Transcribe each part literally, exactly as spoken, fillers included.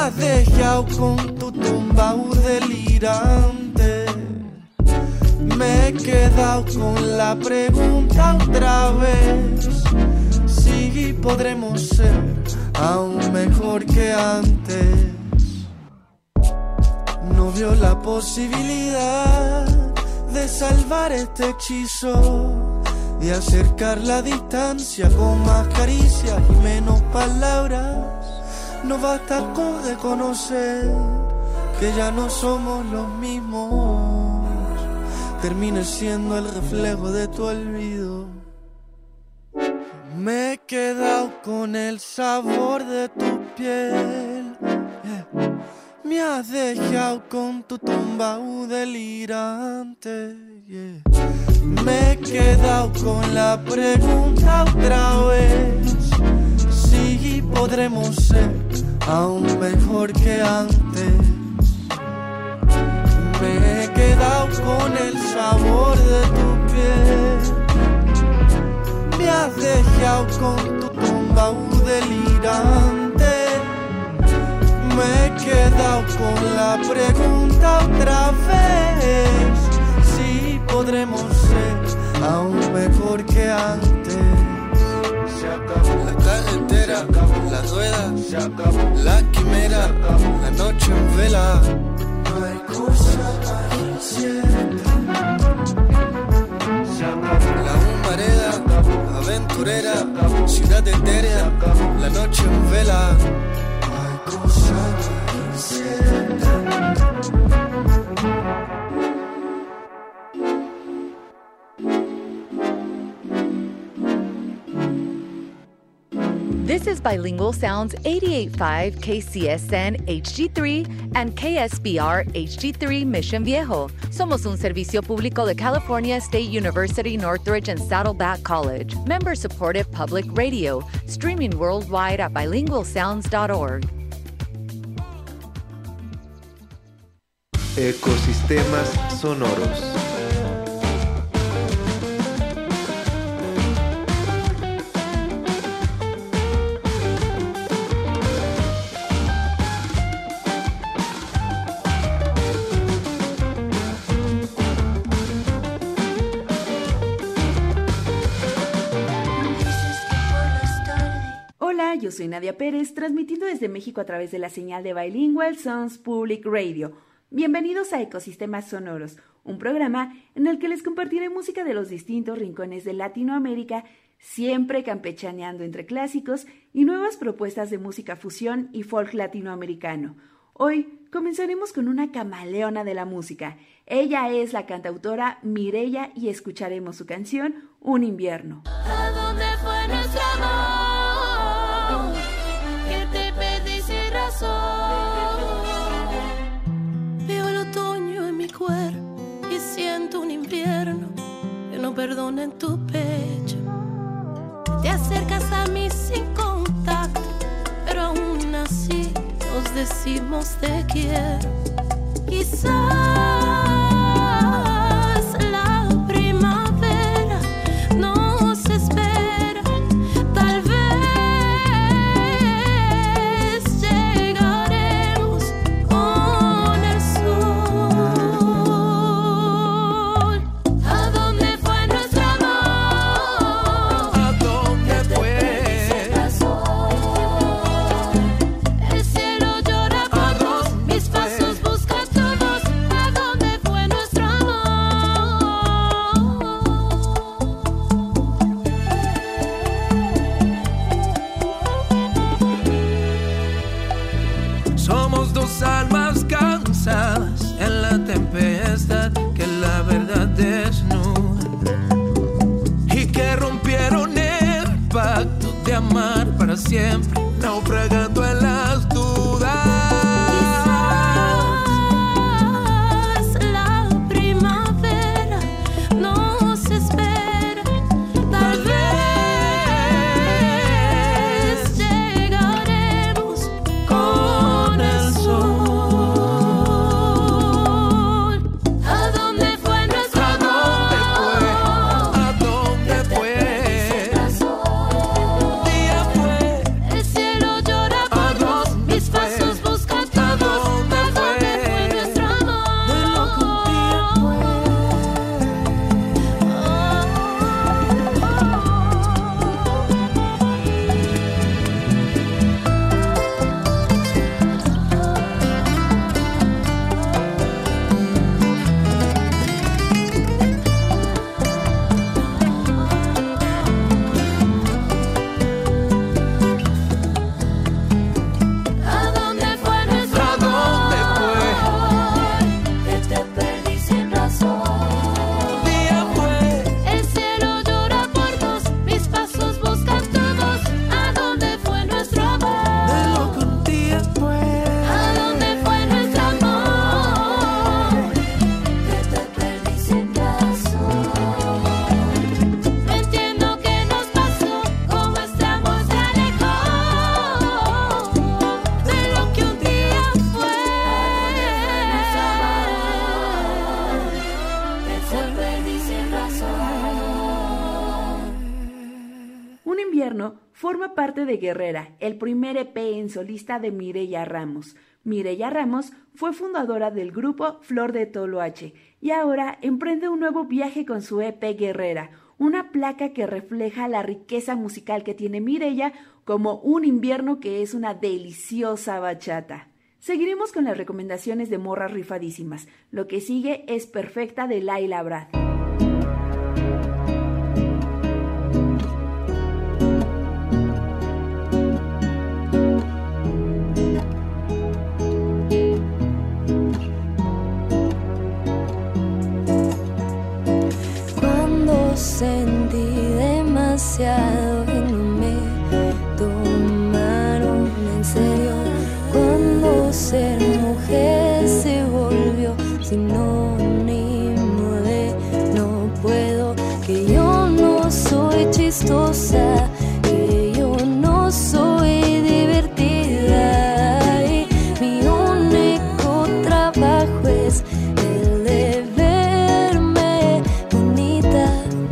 has dejado con tu tumbao delirante. Me he quedado con la pregunta otra vez, si podremos ser aún mejor que antes. No vio la posibilidad de salvar este hechizo, de acercar la distancia con más caricias y menos palabras. No basta con reconocer que ya no somos los mismos. Termine siendo el reflejo de tu olvido. Me he quedado con el sabor de tu piel, yeah. Me has dejado con tu tumbao delirante, yeah. Me he quedado con la pregunta otra vez, si podremos ser aún mejor que antes. Me he quedado con el sabor de tu piel. Me has dejado con tu tumbao delirante. Me he quedado con la pregunta otra vez, si podremos ser aún mejor que antes. Se acabó la carretera, la rueda, se acabó la quimera, la noche en vela. No hay cosa más incierta. Se acabó la humareda, aventurera, ciudad etérea, la noche en vela. No hay cosa más incierta. This is Bilingual Sounds eighty-eight point five K C S N H G three and K S B R H G three Mission Viejo. Somos un servicio público de California State University, Northridge, and Saddleback College. Member-supported public radio. Streaming worldwide at bilingual sounds dot org. Ecosistemas sonoros. Yo soy Nadia Pérez, transmitiendo desde México a través de la señal de Bilingual Sounds Public Radio. Bienvenidos a Ecosistemas Sonoros, un programa en el que les compartiré música de los distintos rincones de Latinoamérica, siempre campechaneando entre clásicos y nuevas propuestas de música fusión y folk latinoamericano. Hoy comenzaremos con una camaleona de la música. Ella es la cantautora Mireya y escucharemos su canción Un invierno. ¿A dónde fue nuestro amor? Veo el otoño en mi cuerpo y siento un invierno que no perdona en tu pecho. Te acercas a mí sin contacto, pero aún así nos decimos te quiero. Quizás la primavera nos espera, tal vez. En la tempestad que la verdad desnuda y que rompieron el pacto de amar para siempre, naufragando en las dudas. Quizás la primavera nos espera, tal vez llegaremos con el sol. ¿A forma parte de Guerrera, el primer E P en solista de Mireya Ramos. Mireya Ramos fue fundadora del grupo Flor de Toloache y ahora emprende un nuevo viaje con su E P Guerrera, una placa que refleja la riqueza musical que tiene Mireya, como Un invierno que es una deliciosa bachata. Seguiremos con las recomendaciones de morras rifadísimas. Lo que sigue es Perfecta de Laila Brad. Cuando sentí demasiado y no me tomaron en serio, cuando ser mujer se volvió sinónimo de no puedo, que yo no soy chistosa, que yo no soy divertida y mi único trabajo es el de verme bonita.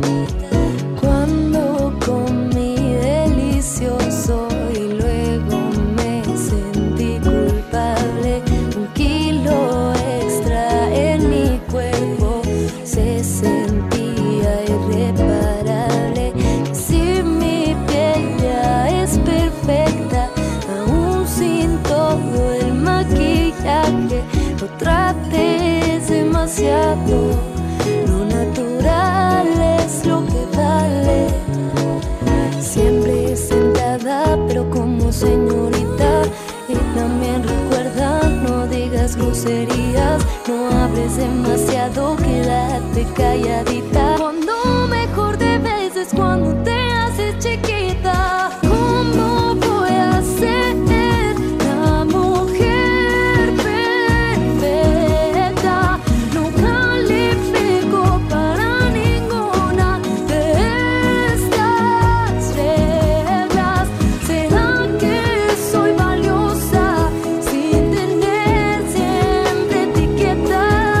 Cuando comí delicioso y luego me sentí culpable, un kilo extra en mi cuerpo se sentía irreparable. Si mi piel ya es perfecta, aún sin todo el maquillaje, no trates demasiado, lo natural es lo que vale. Siempre sentada pero como señorita, y también recuerda, no digas groserías, no hables demasiado, quédate calladita. Cuando mejor te ves es cuando te haces chiquita. ¿Cómo voy a ser la mujer perfecta? No califico para ninguna de estas reglas. ¿Será que soy valiosa sin tener siempre etiqueta?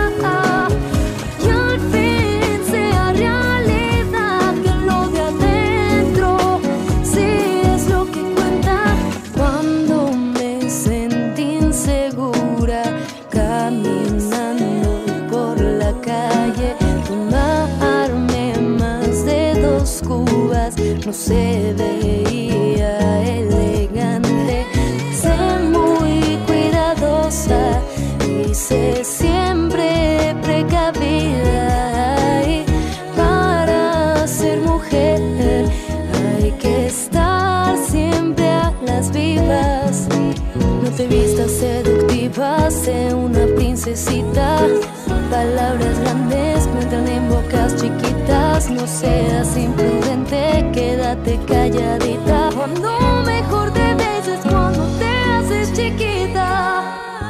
Y al fin sea realidad que lo de adentro sí es lo que cuenta. Cuando me sentí insegura caminando por la calle, tomarme más de dos cubas no se veía elegante. Sé muy cuidadosa y sé siempre precavida, y para ser mujer hay que estar siempre a las vivas. No te vistas seductiva, sé una princesita. Palabras grandes me entran en bocas chiquitas. No seas imprudente, quédate calladita. Cuando mejor te ves es cuando te haces chiquita.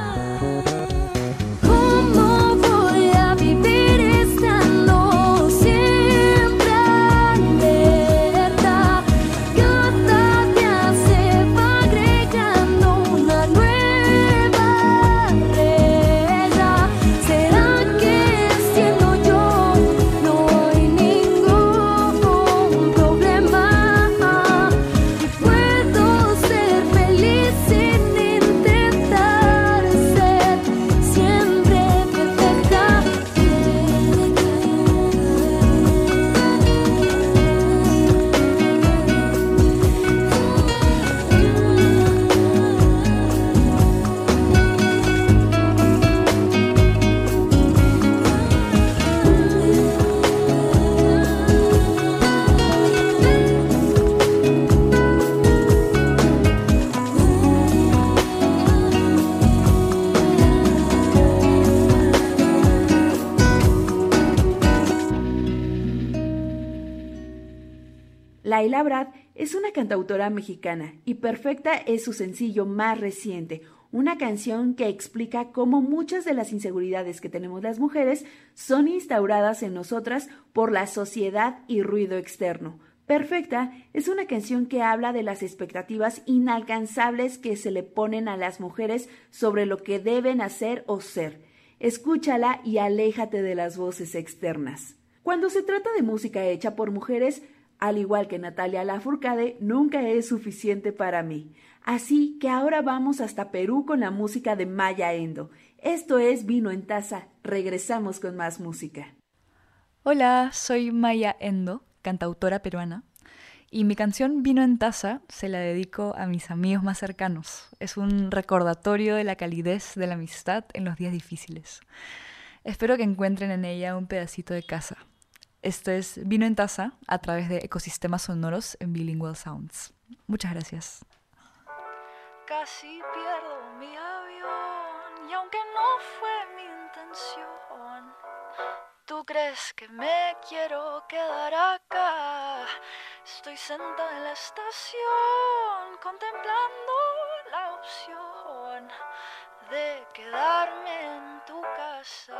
¿Cómo voy a vivir estando siempre alerta? Cada día se va agregando una nueva regla. ¿Será que siendo yo no hay ningún problema? Y puedo ser feliz sin intentar ser siempre perfecta. Laila Brad es una cantautora mexicana y Perfecta es su sencillo más reciente, una canción que explica cómo muchas de las inseguridades que tenemos las mujeres son instauradas en nosotras por la sociedad y ruido externo. Perfecta es una canción que habla de las expectativas inalcanzables que se le ponen a las mujeres sobre lo que deben hacer o ser. Escúchala y aléjate de las voces externas. Cuando se trata de música hecha por mujeres, Al igual que Natalia Lafourcade, nunca es suficiente para mí. Así que ahora vamos hasta Perú con la música de Maya Endo. Esto es Vino en Taza. Regresamos con más música. Hola, soy Maya Endo, cantautora peruana. Y mi canción Vino en Taza se la dedico a mis amigos más cercanos. Es un recordatorio de la calidez de la amistad en los días difíciles. Espero que encuentren en ella un pedacito de casa. Esto es Vino en Taza a través de ecosistemas sonoros en Bilingual Sounds. Muchas gracias. Casi pierdo mi avión y aunque no fue mi intención, ¿tú crees que me quiero quedar acá? Estoy sentada en la estación contemplando la opción de quedarme en tu casa.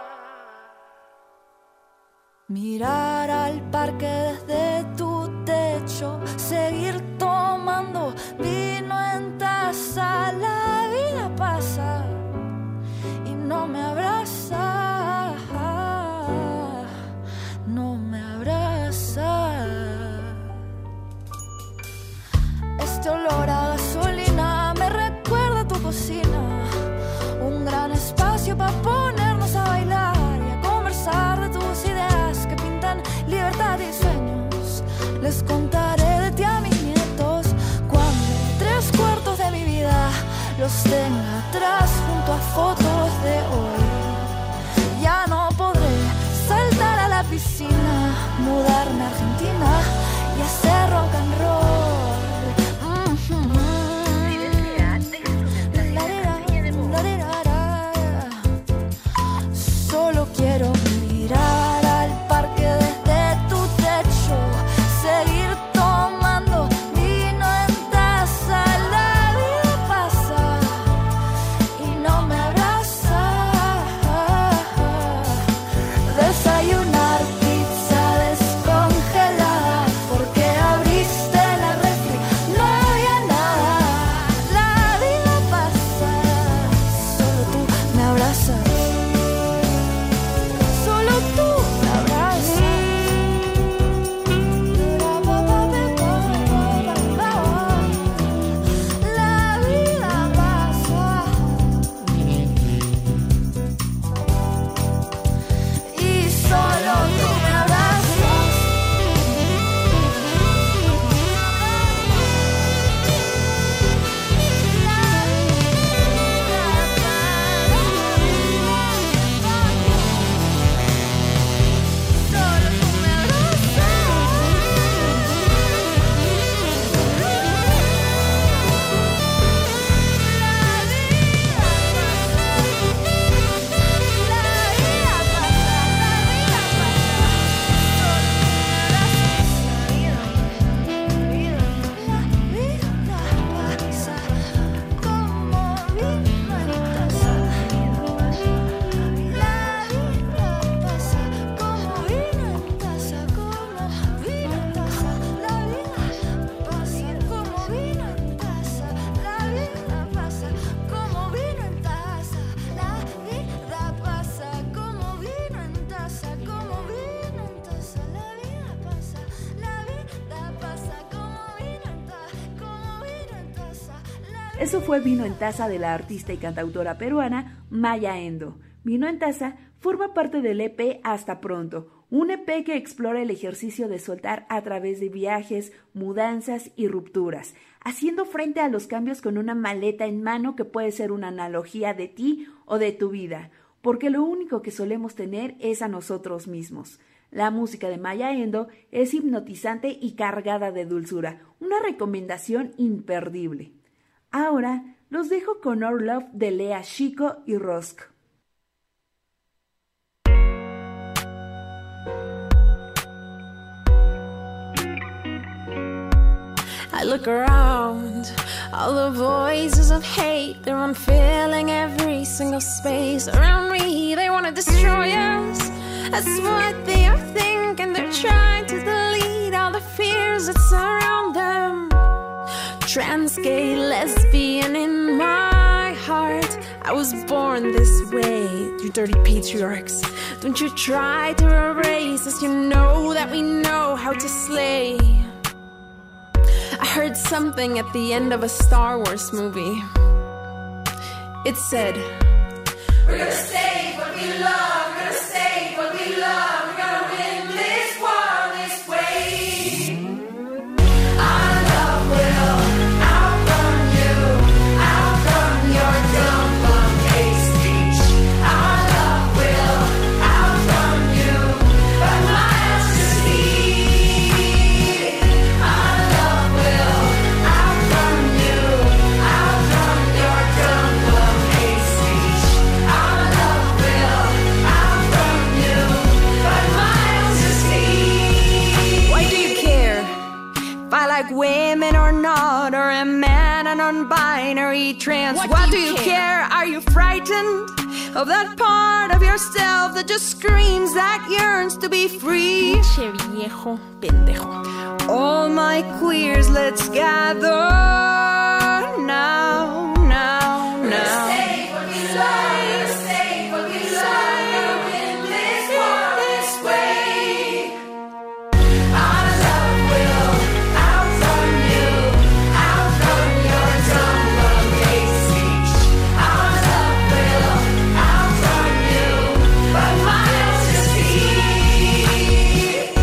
Mirar al parque desde tu techo, seguir tomando vino en taza. La vida pasa y no me abraza, no me abraza. Este olor a gasolina me recuerda a tu cocina, un gran espacio para ponernos a bailar y a conversar de tus ideas que pintan libertad y sueños. Les contaré de ti a mis nietos cuando tres cuartos de mi vida los tenga atrás junto a fotos de hoy. Ya no podré saltar a la piscina, mudarme a Argentina y hacer rock and roll. Solo quiero mirar al parque desde tu techo, seguir tomando vino en taza. La vida pasa y no me abraza. Desayunar pizza descongelada porque abriste la refri, no había nada. La vida pasa, solo tú me abrazas. Eso fue Vino en Taza de la artista y cantautora peruana Maya Endo. Vino en Taza forma parte del E P Hasta Pronto, un E P que explora el ejercicio de soltar a través de viajes, mudanzas y rupturas, haciendo frente a los cambios con una maleta en mano que puede ser una analogía de ti o de tu vida, porque lo único que solemos tener es a nosotros mismos. La música de Maya Endo es hipnotizante y cargada de dulzura, una recomendación imperdible. Ahora los dejo con Our Love de Lea Chico y Rosk. I look around, all the voices of hate, they're unfilling every single space around me. They want to destroy us, that's what they are thinking. They're trying to delete all the fears that surround them. Trans, gay, lesbian in my heart, I was born this way, you dirty patriarchs. Don't you try to erase us, you know that we know how to slay. heard something at the end of a Star Wars movie. It said, we're gonna stay what we love, we're gonna stay what we love, we're gonna win this war this way. Our love will outrun you, outrun your dumb bum hate speech. Our love will outrun you, but miles to speed. Our love will outrun you, outrun your dumb bum hate speech. Our love will outrun you, but miles to speed. Why do you care if I like women or not, or a man, a non-binary trans? What, what do you, do you care? care? Are you frightened of that part of yourself that just screams, that yearns to be free? Che viejo pendejo. All my queers, let's gather now, now, now. Say what we love, say what we love, win this war this way. Our love will outrun you, outrun your dumb love hate speech. Our love will outrun you, but miles to speed.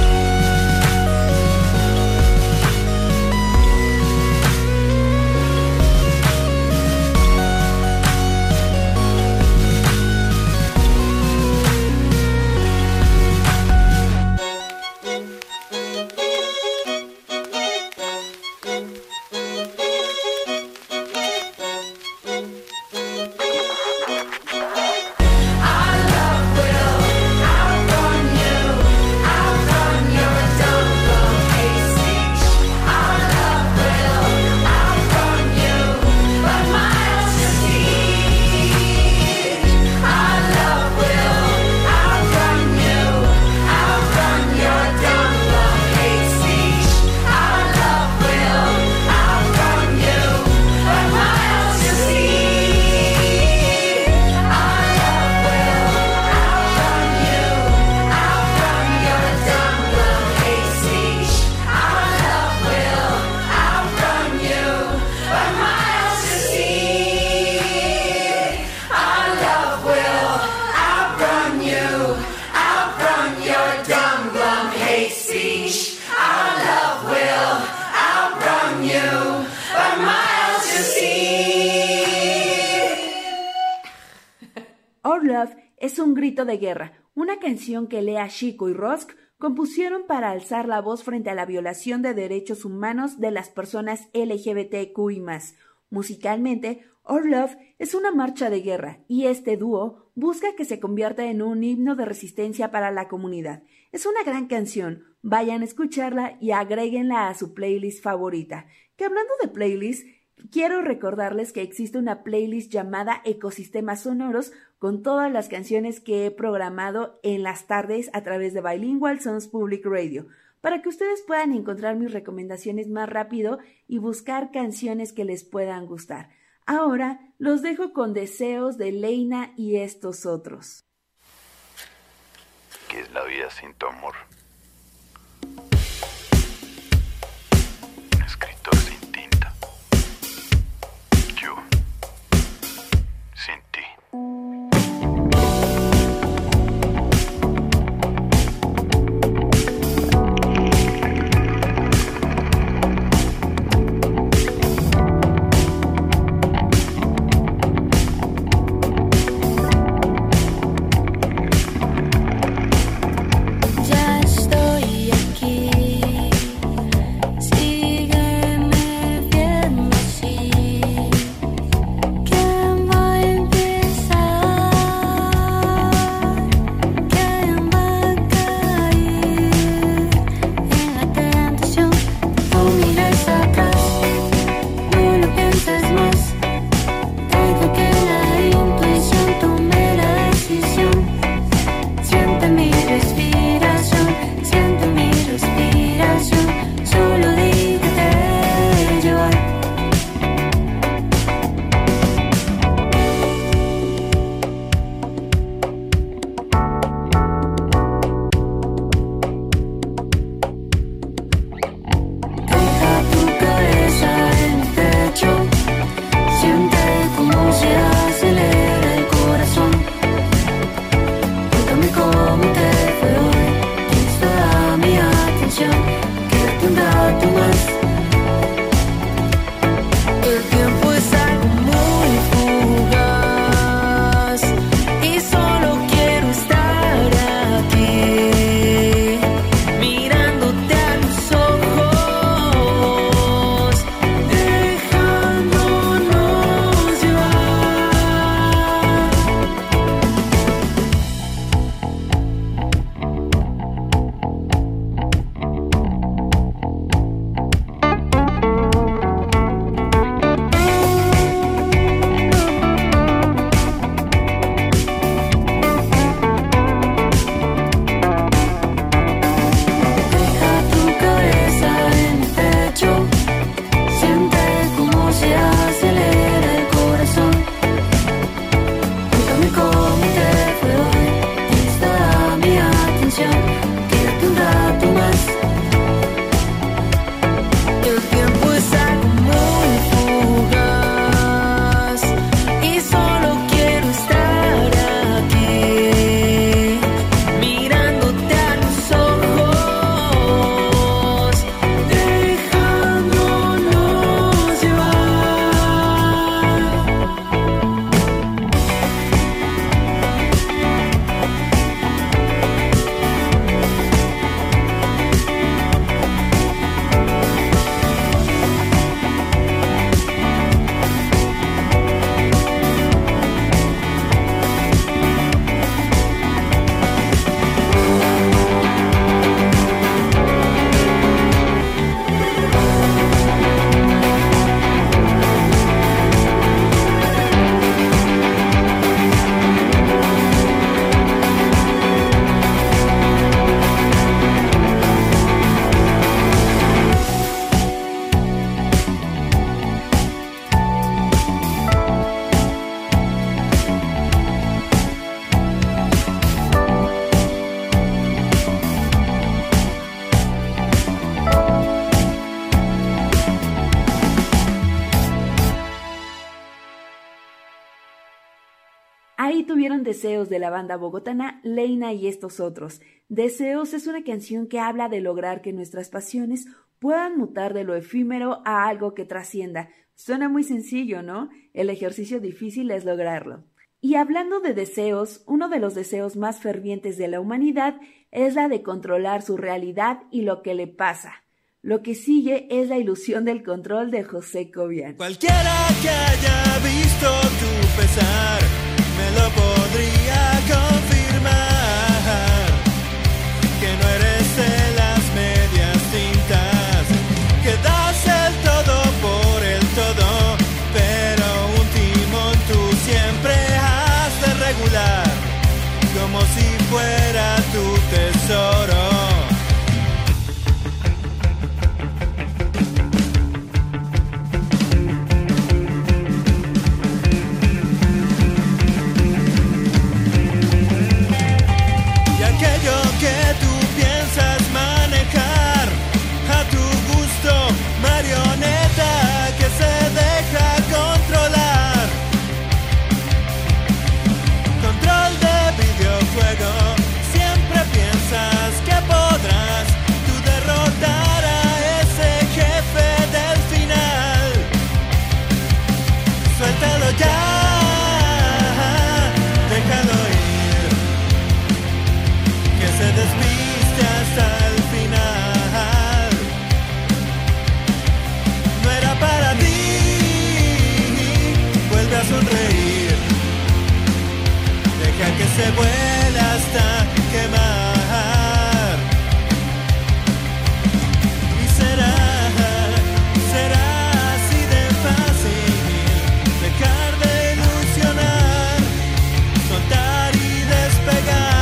Our love will outrun you, outrun your dumb love hate speech. Our love will outrun you, but miles to speed. Our love will outrun you, outrun your dumb love hate speech. Our love will outrun you, but miles to speed. Our love will outrun you, outrun your dumb love hate speech. Our love will outrun you, but miles to speed. Our love will outrun you, outrun your dumb love hate speech. Our love will outrun you, but miles to speed. Our Love es un grito de guerra, una canción que Lea Chico y Rusk compusieron para alzar la voz frente a la violación de derechos humanos de las personas L G B T Q I más. Musicalmente, Our Love es una marcha de guerra y este dúo busca que se convierta en un himno de resistencia para la comunidad. Es una gran canción, vayan a escucharla y agréguenla a su playlist favorita. Que hablando de playlist, quiero recordarles que existe una playlist llamada Ecosistemas Sonoros con todas las canciones que he programado en las tardes a través de Bilingual Sounds Public Radio, para que ustedes puedan encontrar mis recomendaciones más rápido y buscar canciones que les puedan gustar. Ahora los dejo con Deseos de Leina y estos otros. ¿Qué es la vida sin tu amor? Un escritor sin tinta. Yo, sin ti. Ya Ahí tuvieron Deseos de la banda bogotana Leina y Estos Otros. Deseos es una canción que habla de lograr que nuestras pasiones puedan mutar de lo efímero a algo que trascienda. Suena muy sencillo, ¿no? El ejercicio difícil es lograrlo. Y hablando de deseos, uno de los deseos más fervientes de la humanidad es la de controlar su realidad y lo que le pasa. Lo que sigue es La ilusión del control de José Cobian. Cualquiera que haya visto tu pesar me lo podría confirmar, que no eres de las medias tintas, que das el todo por el todo, pero un timón tú siempre has de regular, como si fuera tu tesoro. Que tú piensas manejar a tu gusto, marioneta que se deja controlar. Control de videojuego, siempre piensas que podrás tú derrotar a ese jefe del final. Suéltalo ya, déjalo ir, se despiste hasta el final. No era para ti, vuelve a sonreír, deja que se vuele hasta quemar. Y será, será así de fácil dejar de ilusionar, soltar y despegar.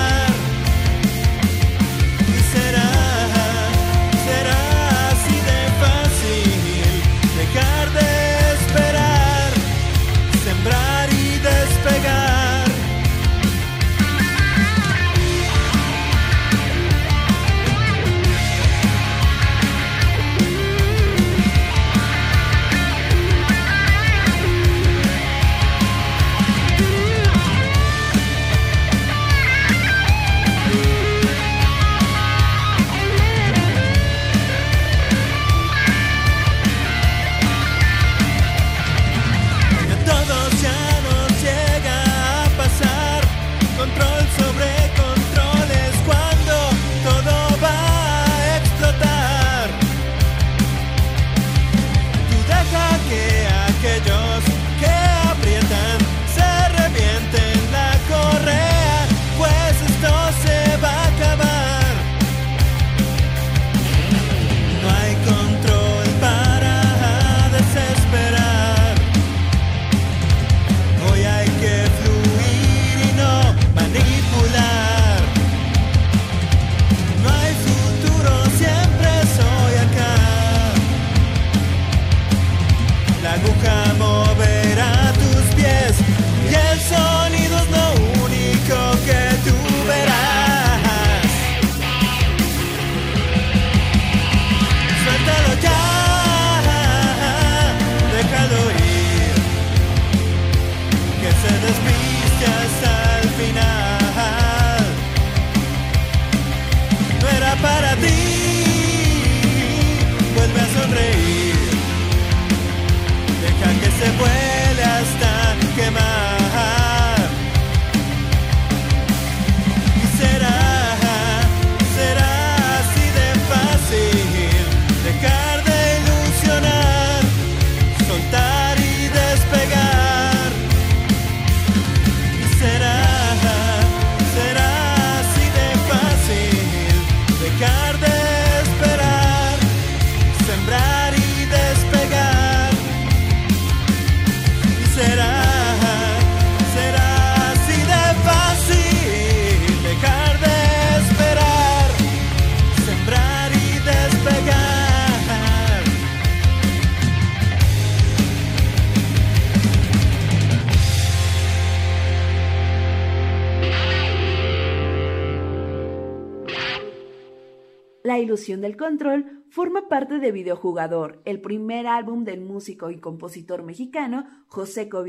La ilusión del control forma parte de Videojugador, el primer álbum del músico y compositor mexicano José Cobian.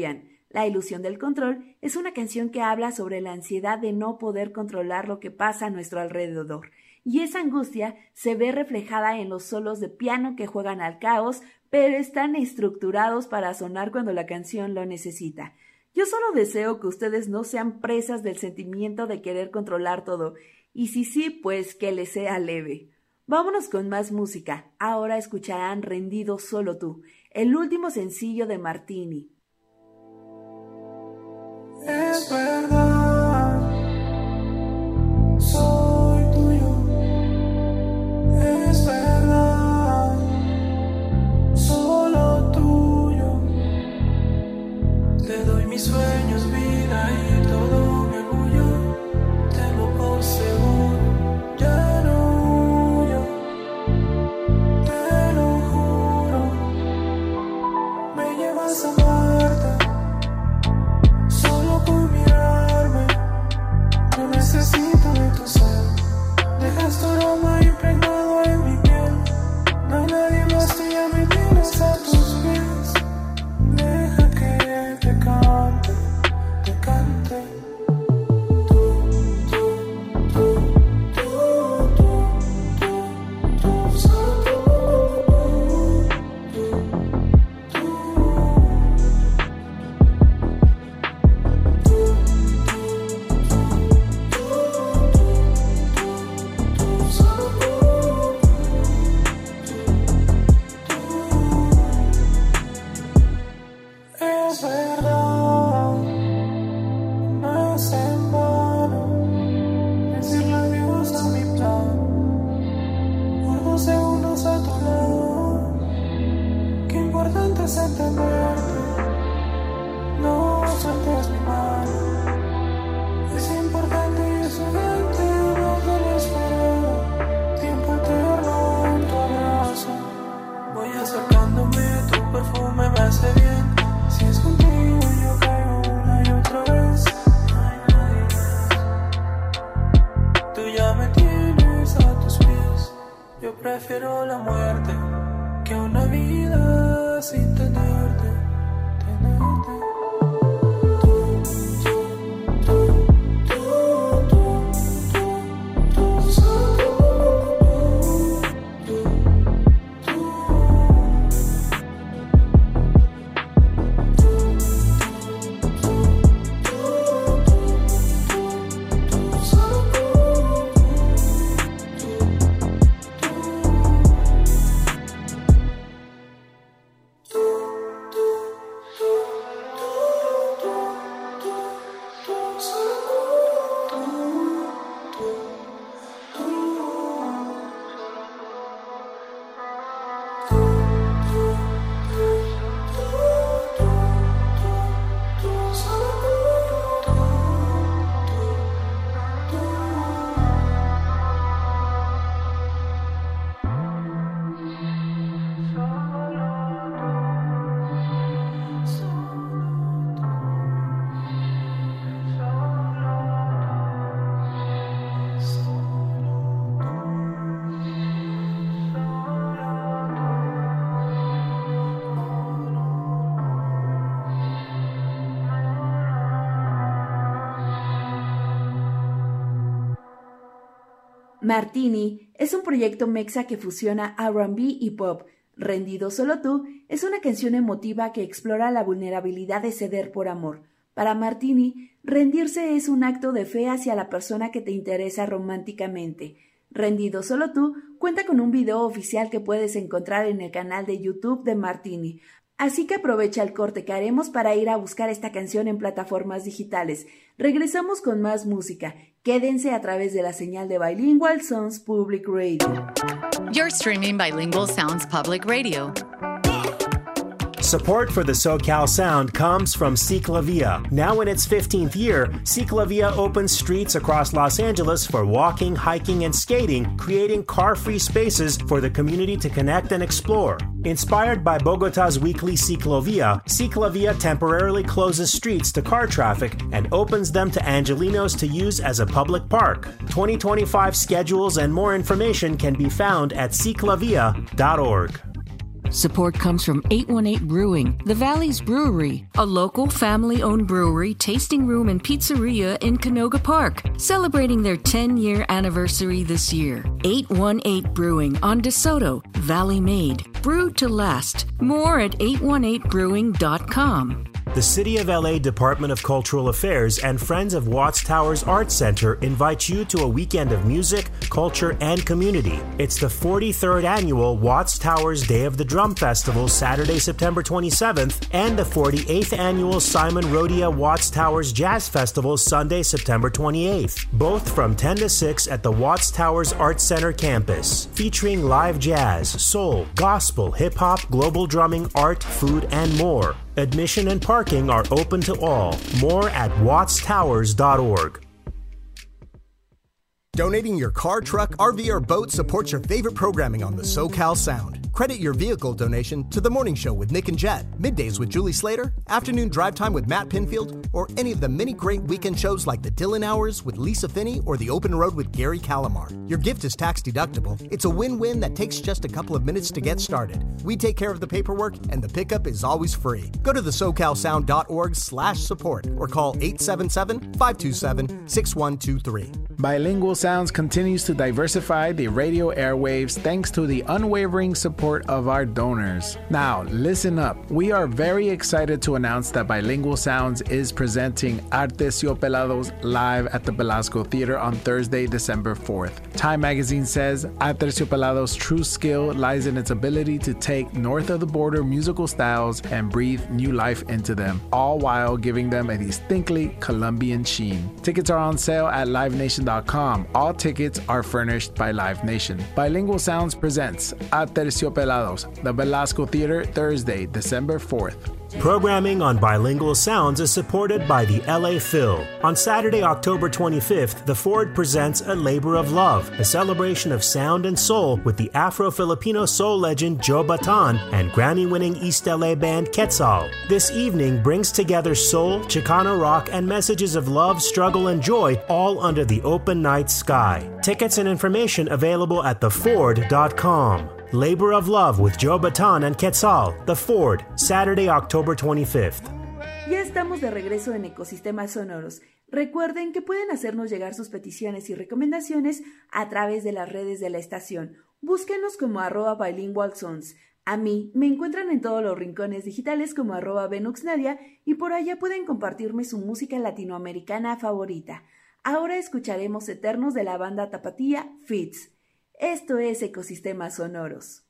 La ilusión del control es una canción que habla sobre la ansiedad de no poder controlar lo que pasa a nuestro alrededor. Y esa angustia se ve reflejada en los solos de piano que juegan al caos, pero están estructurados para sonar cuando la canción lo necesita. Yo solo deseo que ustedes no sean presas del sentimiento de querer controlar todo, y si sí, pues que les sea leve. Vámonos con más música. Ahora escucharán Rendido Solo Tú, el último sencillo de Martini. Es verdad, soy tuyo. Es verdad, solo tuyo. Te doy mis sueños, vida y todo mi orgullo. Tengo por seguro, ya no huyo. Te lo juro, me llevas a Marte. Con mirarme, no necesito de tu ser. Dejas tu aroma impregnado en mi piel. No hay nadie más, tú ya me tienes a tus pies. Deja que te cante, te cante. Tú, tú, tú, tú, tú, tú, tú, solo tú, tú, tú. Es verdad, no es en vano decirle adiós a mi plan. Por dos segundos a tu lado, qué importante es entenderte. No sueltes mi mano, es importante y es urgente, no te lo espero. Tiempo eterno en tu abrazo. Voy acercándome, tu perfume me hace bien. Si es contigo yo caigo una y otra vez. No hay nadie más. Tú ya me tienes a tus pies. Yo prefiero la muerte que una vida sin tenerte, tenerte. Tú, tú, tú, tú, tú, tú, tú, solo tú, tú, tú. Martini es un proyecto mexa que fusiona R and B y pop. Rendido Solo Tú es una canción emotiva que explora la vulnerabilidad de ceder por amor. Para Martini, rendirse es un acto de fe hacia la persona que te interesa románticamente. Rendido Solo Tú cuenta con un video oficial que puedes encontrar en el canal de YouTube de Martini. Así que aprovecha el corte que haremos para ir a buscar esta canción en plataformas digitales. Regresamos con más música. Quédense a través de la señal de Bilingual Sounds Public Radio. You're streaming Bilingual Sounds Public Radio. Support for the SoCal Sound comes from Ciclavia. Now in its fifteenth year, Ciclavia opens streets across Los Angeles for walking, hiking, and skating, creating car-free spaces for the community to connect and explore. Inspired by Bogota's weekly Ciclovia, Ciclavia temporarily closes streets to car traffic and opens them to Angelinos to use as a public park. twenty twenty-five schedules and more information can be found at ciclavia dot org. Support comes from eight one eight Brewing, the Valley's Brewery, a local family-owned brewery, tasting room, and pizzeria in Canoga Park, celebrating their ten-year anniversary this year. eight one eight Brewing on DeSoto, Valley Made, brewed to last. More at eight one eight brewing dot com. The City of L A Department of Cultural Affairs and Friends of Watts Towers Arts Center invite you to a weekend of music, culture, and community. It's the forty-third annual Watts Towers Day of the Drum Festival, Saturday, September twenty-seventh, and the forty-eighth annual Simon Rodia Watts Towers Jazz Festival, Sunday, September twenty-eighth, both from ten to six at the Watts Towers Arts Center campus, featuring live jazz, soul, gospel, hip-hop, global drumming, art, food, and more. Admission and parking are open to all. More at watts towers dot org. Donating your car, truck, R V, or boat supports your favorite programming on the SoCal Sound. Credit your vehicle donation to The Morning Show with Nick and Jet, Middays with Julie Slater, Afternoon Drive Time with Matt Pinfield, or any of the many great weekend shows like The Dylan Hours with Lisa Finney or The Open Road with Gary Calamar. Your gift is tax deductible. It's a win-win that takes just a couple of minutes to get started. We take care of the paperwork, and the pickup is always free. Go to the socal sound dot org slash support or call eight seven seven, five two seven, six one two three. Bilingual Sounds continues to diversify the radio airwaves thanks to the unwavering support of our donors. Now, listen up. We are very excited to announce that Bilingual Sounds is presenting Aterciopelados live at the Belasco Theater on Thursday, December fourth. Time magazine says Aterciopelados' true skill lies in its ability to take north of the border musical styles and breathe new life into them, all while giving them a distinctly Colombian sheen. Tickets are on sale at live nation dot com. All tickets are furnished by Live Nation. Bilingual Sounds presents Aterciopelados, the Belasco Theater, Thursday, December fourth. Programming on Bilingual Sounds is supported by the L A Phil. On Saturday, October twenty-fifth, the Ford presents A Labor of Love, a celebration of sound and soul with the Afro-Filipino soul legend Joe Bataan and Grammy-winning East L A band Quetzal. This evening brings together soul, Chicano rock, and messages of love, struggle, and joy, all under the open night sky. Tickets and information available at the ford dot com. Labor of Love with Joe Bataan and Quetzal, The Ford, Saturday, October twenty-fifth. Ya estamos de regreso en Ecosistemas Sonoros. Recuerden que pueden hacernos llegar sus peticiones y recomendaciones a través de las redes de la estación. Búsquenos como arroba bilingual sons. A mí me encuentran en todos los rincones digitales como arroba venuxnadia y por allá pueden compartirme su música latinoamericana favorita. Ahora escucharemos Eternos de la banda tapatía Fits. Esto es Ecosistemas Sonoros.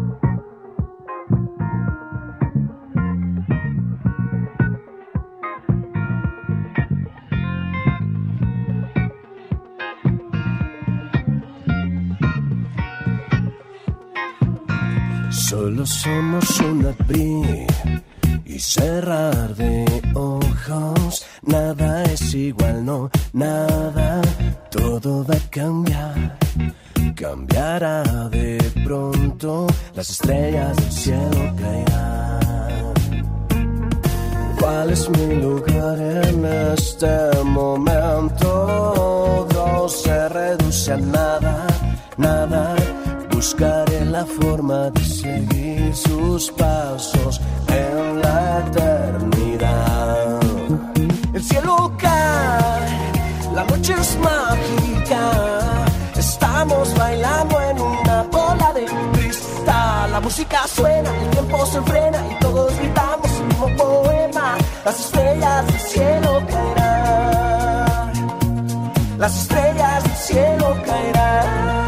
Solo somos un abrir y cerrar de ojos. Nada es igual, no, nada. Todo va a cambiar. Cambiará de pronto, las estrellas del cielo caerán. ¿Cuál es mi lugar en este momento? Todo se reduce a nada, nada. Buscaré la forma de seguir sus pasos en la eternidad. El cielo cae, la noche es mágica. Estamos bailando en una bola de cristal. La música suena, el tiempo se frena y todos gritamos el mismo poema. Las estrellas del cielo caerán. Las estrellas del cielo caerán.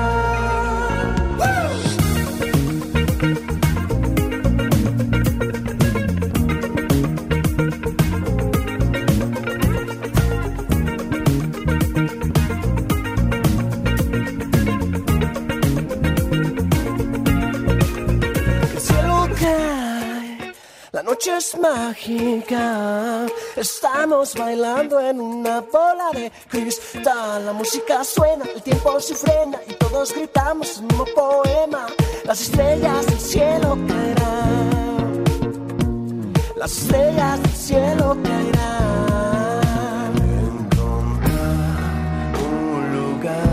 La noche es mágica, estamos bailando en una bola de cristal. La música suena, el tiempo se frena y todos gritamos el mismo poema. Las estrellas del cielo caerán. Las estrellas del cielo caerán. Encontrar un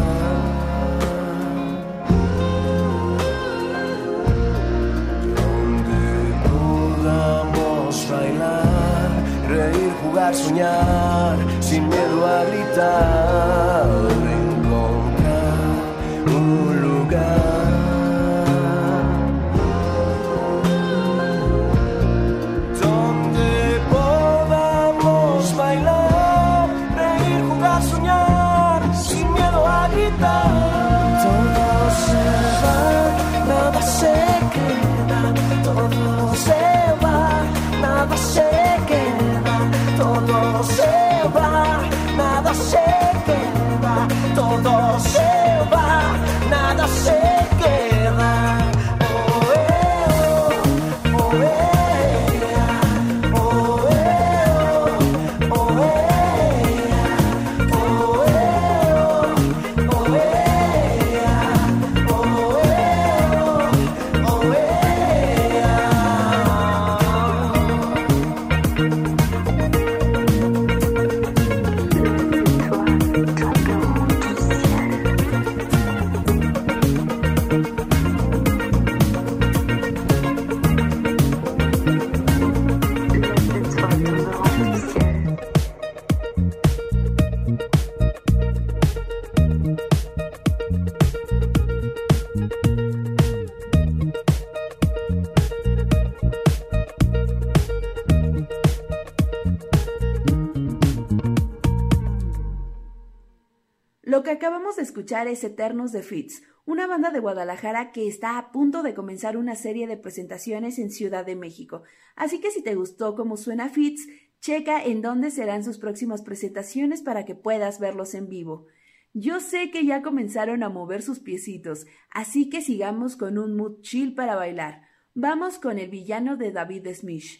lugar reír, jugar, soñar, sin miedo a gritar, encontrar un lugar donde podamos bailar, reír, jugar, soñar, sin miedo a gritar. Todo se va, nada se queda, todo se va, nada se queda, todo se va, nada se queda, todo se va, nada se queda. Oh, eh, oh, oh, eh, oh, eh, oh, oh, eh, oh, eh, oh, oh, eh, oh, oh, oh, eh. Lo que acabamos de escuchar es Eternos de Fitz, una banda de Guadalajara que está a punto de comenzar una serie de presentaciones en Ciudad de México. Así que si te gustó cómo suena Fitz, checa en dónde serán sus próximas presentaciones para que puedas verlos en vivo. Yo sé que ya comenzaron a mover sus piecitos, así que sigamos con un mood chill para bailar. Vamos con El villano de David Smith.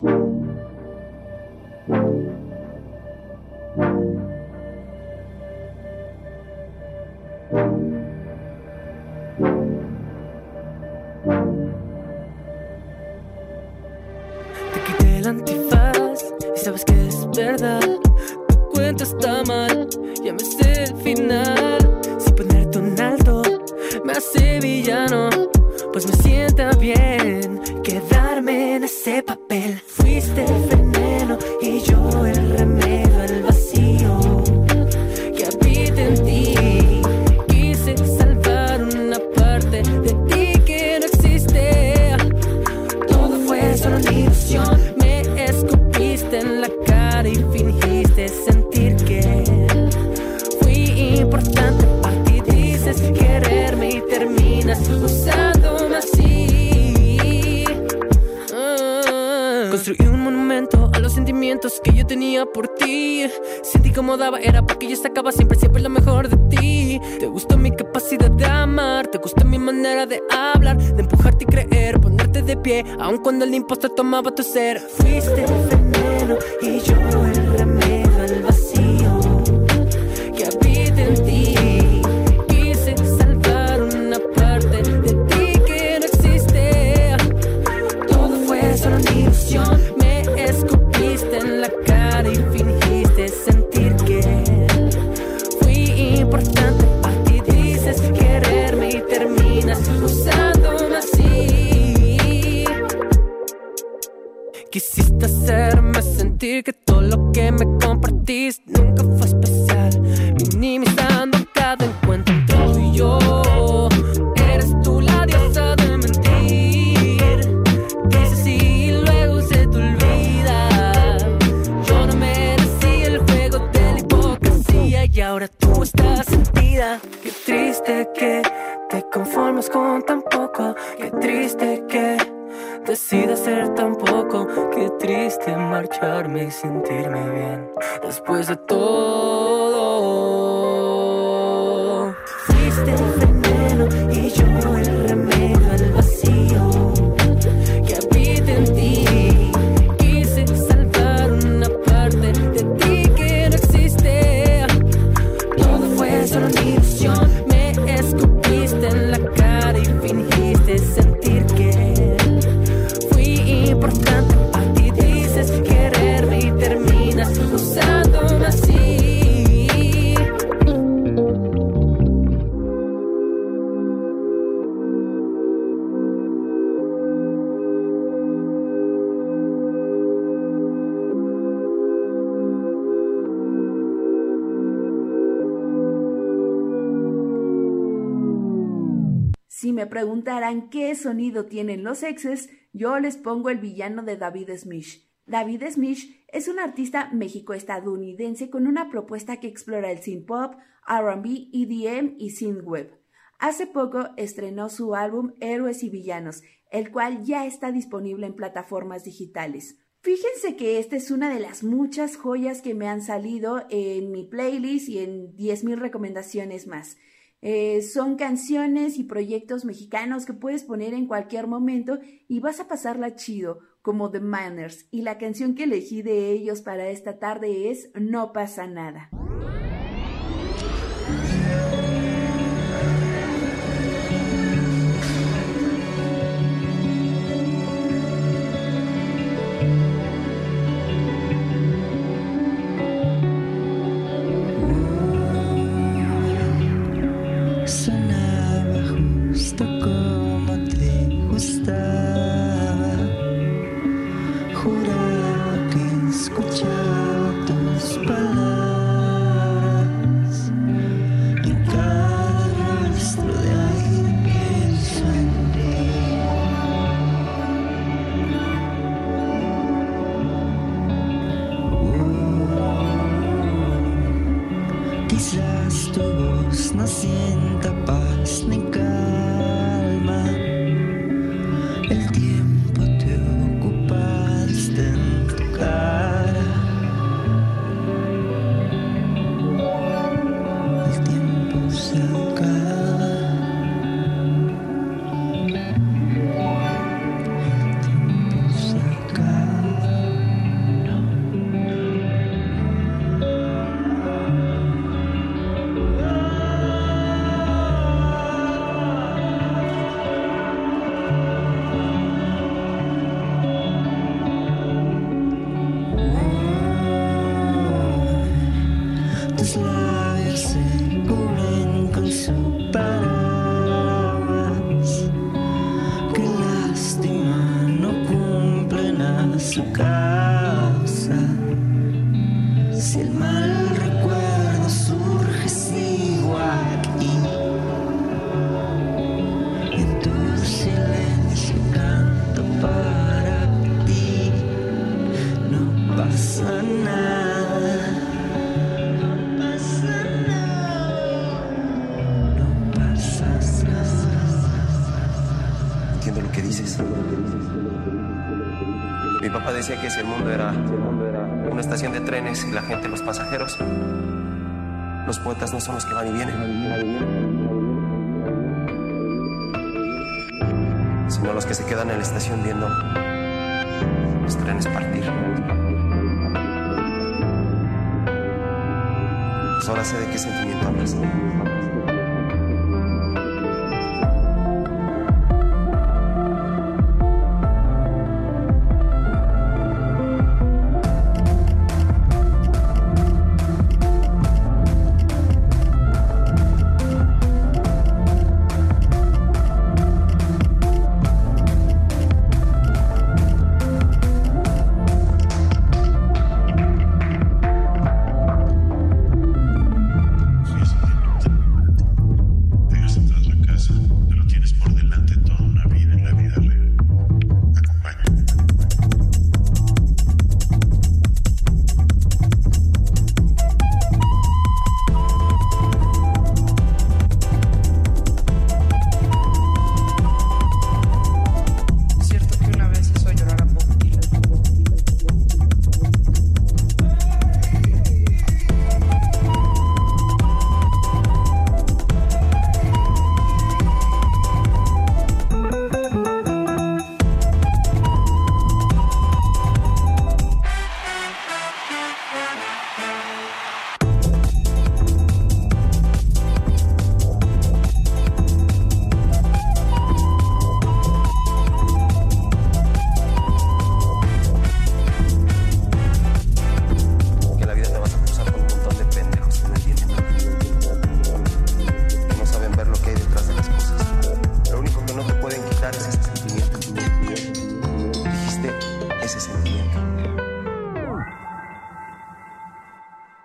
Te quité el antifaz y sabes que es verdad. Tu cuenta está mal, ya me sé el final. Sin ponerte un alto me hace villano, pues me sienta bien quedarme en ese papel. Fuiste el veneno y yo el remedio al vacío que habita en ti. Quise salvar una parte de ti que no existe. Todo fue solo una ilusión. Me escupiste en la cara y fingiste sentir que fui importante para ti. Dices quererme y terminas usándome así. Ah. Construí un monumento a los sentimientos que yo tenía por ti. Sentí como daba, era porque yo sacaba siempre, siempre lo mejor de ti. Te gustó mi capacidad de amar, te gustó mi manera de hablar, de empujarte y creer, ponerte de pie, aun cuando el impostor tomaba tu ser. Fuiste el veneno y yo el remedio al vacío que habita en ti. Quise salvar una parte de ti que no existe. Todo fue solo una ilusión. Me escupiste en la cara y fingiste sentir que fui importante para ti. Dices quererme y terminas usándome así. Quisiste hacerme sentir que todo lo que me compartiste nunca fue especial, minimizando cada encuentro entre tú y yo. Eres tú la diosa de mentir. Dices sí y luego se te olvida. Yo no merecí el juego de la hipocresía y ahora tú estás sentida. Qué triste que te conformes con tan poco. Qué triste que decidas ser tan poco. Qué triste marcharme y sentirme bien después de todo. Fuiste el veneno y yo el remedio al vacío que habita en ti. Quise salvar una parte de ti que no existe. Todo fue solo una ilusión. Me escupiste en la cara y fingiste sentir que fui importante para ti. Dices quererme y terminas usándome así. Si me preguntaran qué sonido tienen los Exes, yo les pongo el villano de David Smith. David Smith es un artista mexico-estadounidense con una propuesta que explora el synth-pop, R and B, E D M y synthwave. Hace poco estrenó su álbum Héroes y Villanos, el cual ya está disponible en plataformas digitales. Fíjense que esta es una de las muchas joyas que me han salido en mi playlist y en diez mil recomendaciones más. Eh, son canciones y proyectos mexicanos que puedes poner en cualquier momento y vas a pasarla chido, como The Manners, y la canción que elegí de ellos para esta tarde es No pasa nada. Decía que si el mundo era una estación de trenes y la gente los pasajeros, los poetas no son los que van y vienen, sino los que se quedan en la estación viendo los trenes partir. Pues ahora sé de qué sentimiento hablas.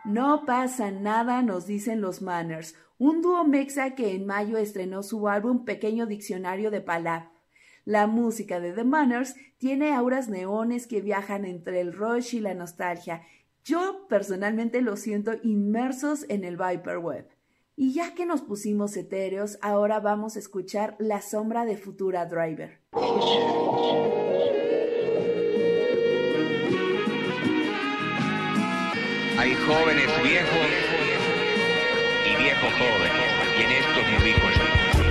No pasa nada, nos dicen los Manners, un dúo mexa que en mayo estrenó su álbum Pequeño Diccionario de Palab. La música de The Manners tiene auras neones que viajan entre el rush y la nostalgia. Yo personalmente los siento inmersos en el Viperweb. Y ya que nos pusimos etéreos, ahora vamos a escuchar La Sombra de Futura Driver. Hay jóvenes viejos y viejos jóvenes, y en esto me ubico yo.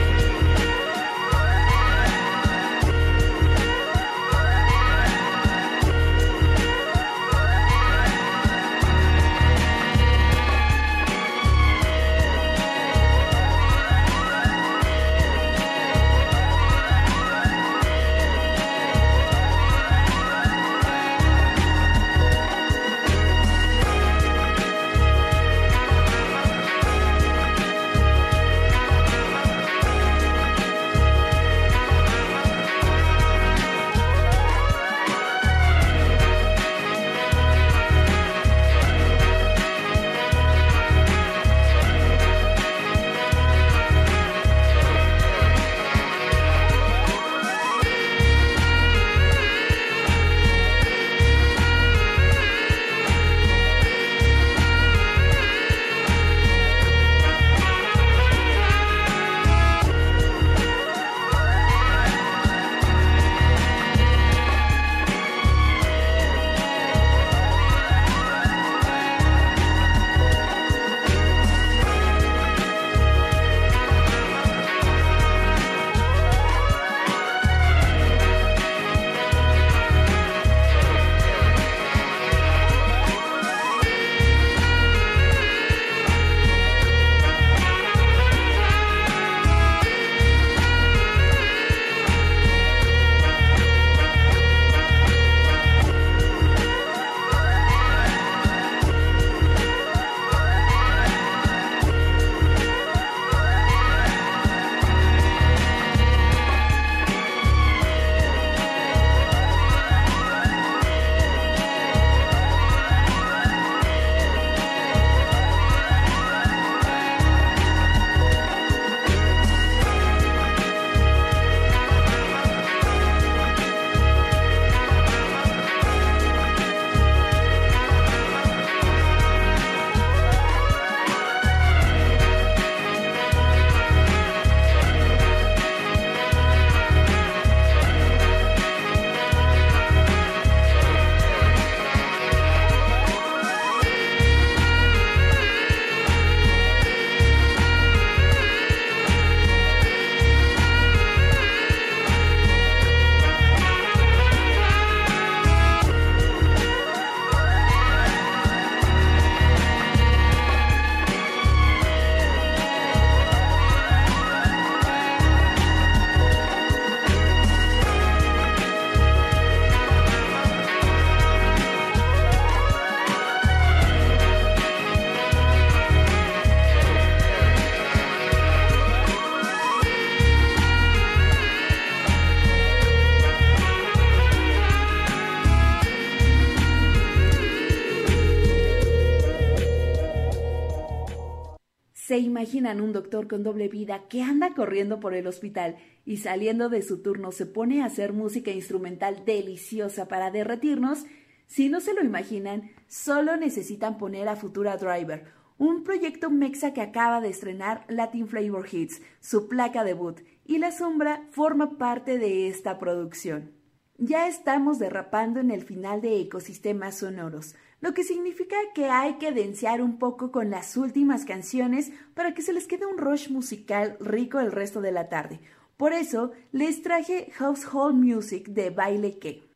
¿Se imaginan un doctor con doble vida que anda corriendo por el hospital y saliendo de su turno se pone a hacer música instrumental deliciosa para derretirnos? Si no se lo imaginan, solo necesitan poner a Futura Driver, un proyecto mexa que acaba de estrenar Latin Flavor Hits, su placa debut, y La Sombra forma parte de esta producción. Ya estamos derrapando en el final de Ecosistemas Sonoros, lo que significa que hay que densear un poco con las últimas canciones para que se les quede un rush musical rico el resto de la tarde. Por eso les traje Household Music de Baile Que.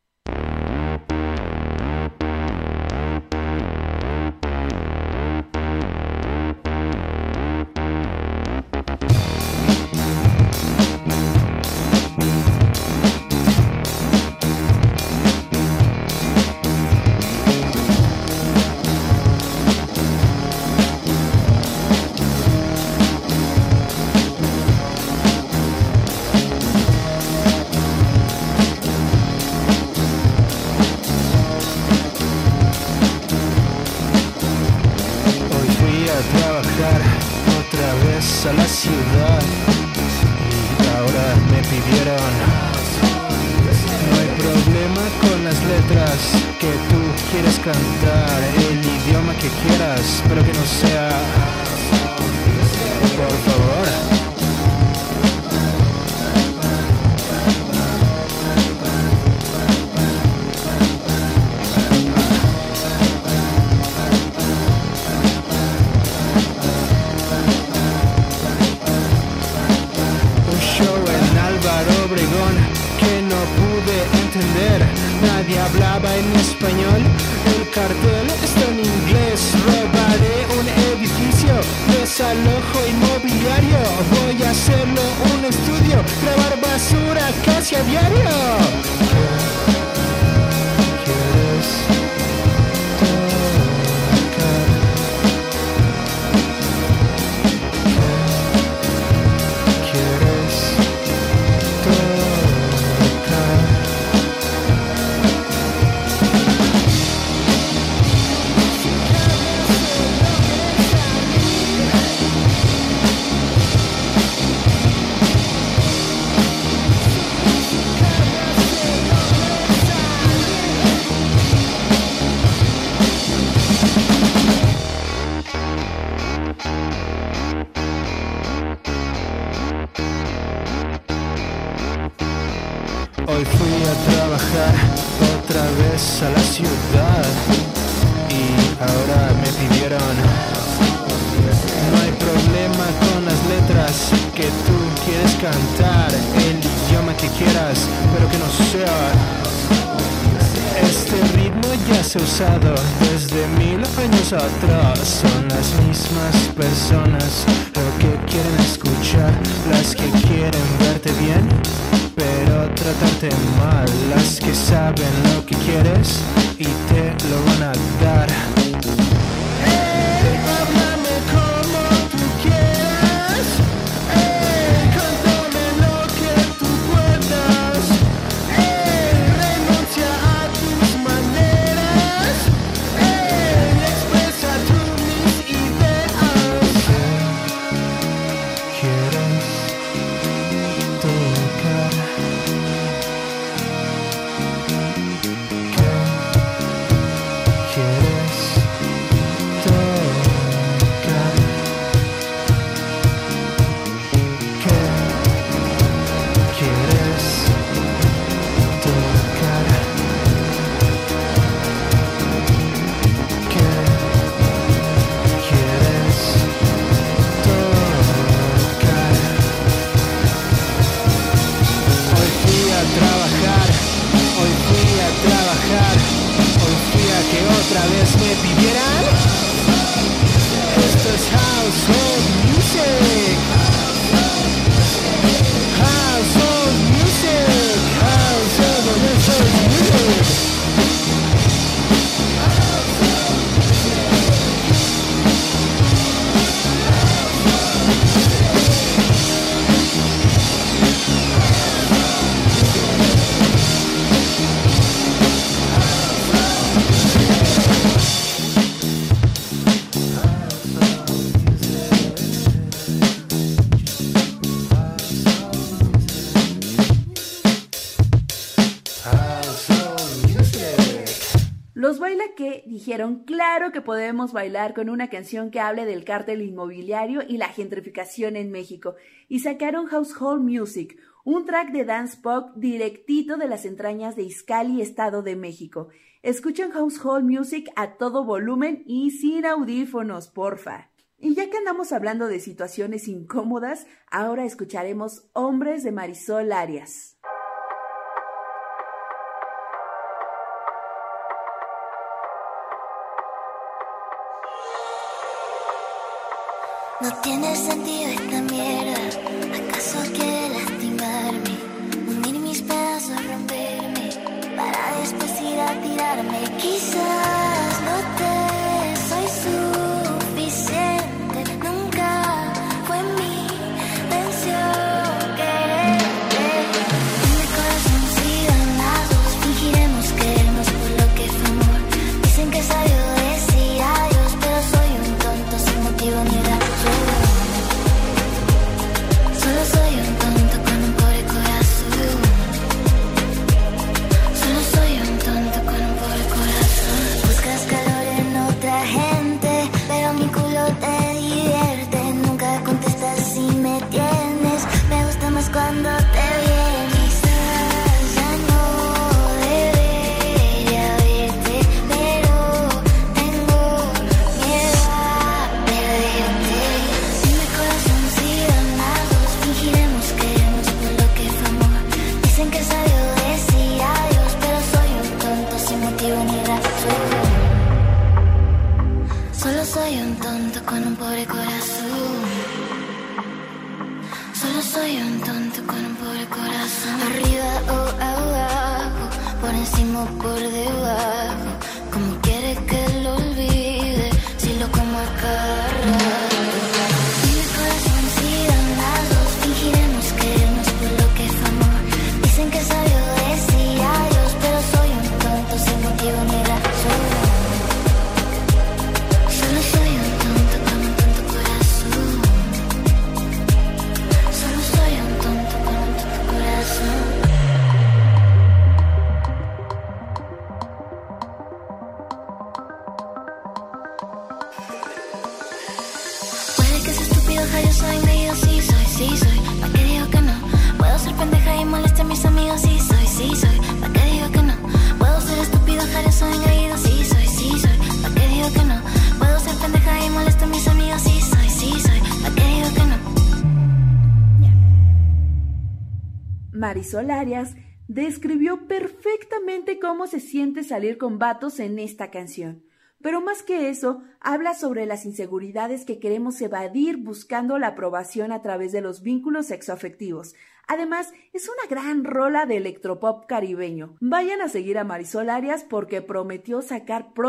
vez a la ciudad y ahora me pidieron. No hay problema con las letras que tú quieres cantar, el idioma que quieras, pero que no sea, por favor. Nadie hablaba en español, el cartel está en inglés. Robaré un edificio, desalojo inmobiliario. Voy a hacerlo un estudio, grabar basura casi a diario. ¿Quieres tocar? ¿Quieres tocar? Hoy fui a trabajar otra vez a la ciudad y ahora me pidieron. No hay problema con las letras que tú quieres cantar, el idioma que quieras, pero que no sea. Este ritmo ya se ha usado desde mil años atrás. Son las mismas personas lo que quieren escuchar, las que quieren verte bien pero tratarte mal, las que saben lo que quieres y te lo van a dar. Hey, háblame como tú quieras. Hey, cántame lo que tú puedas. Hey, renuncia a tus maneras. Hey, expresa tú mis ideas. ¿Quieres tocar? Otra vez me pidieran. Esto es Household Music. Household Music. Household Music. Los Baila Que dijeron, claro que podemos bailar con una canción que hable del cártel inmobiliario y la gentrificación en México, y sacaron Household Music, un track de dance pop directito de las entrañas de Izcali, Estado de México. Escuchen Household Music a todo volumen y sin audífonos, porfa. Y ya que andamos hablando de situaciones incómodas, ahora escucharemos Hombres de Marisol Arias. No tiene sentido esta mierda. ¿Acaso quiere lastimarme? Unir mis pedazos, romperme, para después ir a tirarme. Quizás no te soy suficiente. Nunca fue mi intención quererte. En mi corazón sigan las dos. Fingiremos querernos por lo que fue amor. Dicen que sabio decir adiós, pero soy un tonto sin motivo ni razón. Solo soy un tonto con un pobre corazón. Solo soy un tonto con un pobre corazón. Arriba o abajo, por encima o por debajo. ¿Cómo quiere que lo olvide si lo como a cada rato? Mi corazón si dan las dos, fingiremos querernos por lo que fue amor. Dicen que sabio decir adiós, pero soy un tonto sin motivo ni razón. Solo soy un tonto con un tonto corazón. Solo soy un tonto con un tonto corazón. Puede que sea estúpido, ja, yo soy engreído, sí soy, sí soy. ¿Pa' qué digo que no? Puedo ser pendeja y molestar a mis amigos, sí soy, sí soy. ¿Pa' qué digo que no? Puedo ser estúpido, ja, yo soy engreído, sí soy, sí soy. ¿Pa' qué digo que no? Puedo ser pendeja y molestar a mis amigos, sí soy, sí soy. ¿Pa' qué digo que no? Marisol Arias describió perfectamente cómo se siente salir con vatos en esta canción. Pero más que eso, habla sobre las inseguridades que queremos evadir buscando la aprobación a través de los vínculos sexoafectivos. Además, es una gran rola de electropop caribeño. Vayan a seguir a Marisol Arias porque prometió sacar pro